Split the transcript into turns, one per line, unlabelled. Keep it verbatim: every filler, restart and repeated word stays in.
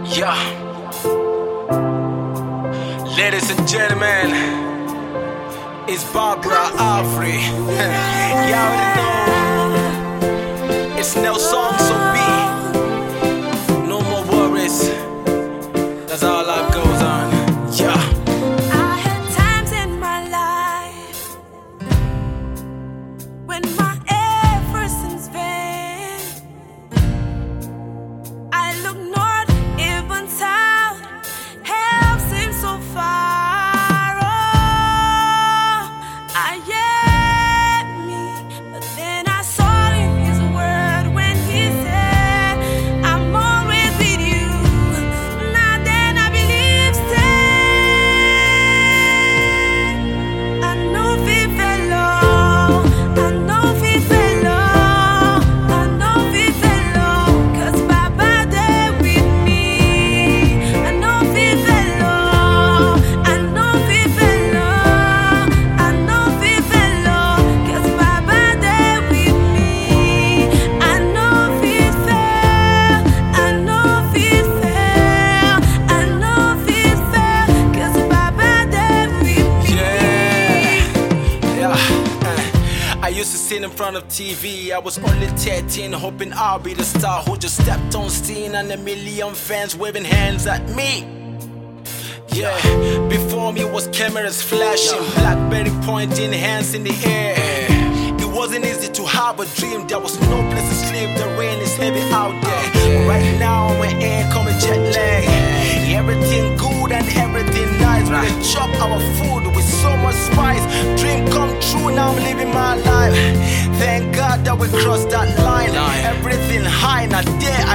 Yeah. Ladies and gentlemen, it's Barbara Alfrey. You already know. It's no song, so be. No more worries. That's how life goes on. Yeah.
I had times in my life when my effort seems vain. I look north, even south, help seems so far. Oh, I yet me, but then I saw in His word when He said, "I'm always with you." Now then I believe, stay. I know we fellow, I know we fellow, I know we fellow, 'cause Baba there with me. I know we fellow, I know we fellow, I know we fellow, 'cause Baba there with me. I know we fail, I know we fail, I know we fail, 'cause Baba there with me.
Yeah, yeah. uh, I used to sit in front of T V. I was only thirteen, hoping I'll be the star who just stepped on scene, and a million fans waving hands at me. Yeah, before me was cameras flashing, BlackBerry pointing, hands in the air. It wasn't easy to have a dream. There was no place to sleep. The rain is heavy out there. But right now, my air coming jet lag. Everything good and everything nice. We can chop our food with so much spice. Dream come true. Now I'm living my life. Thank God that we crossed that line. Everything high. Now there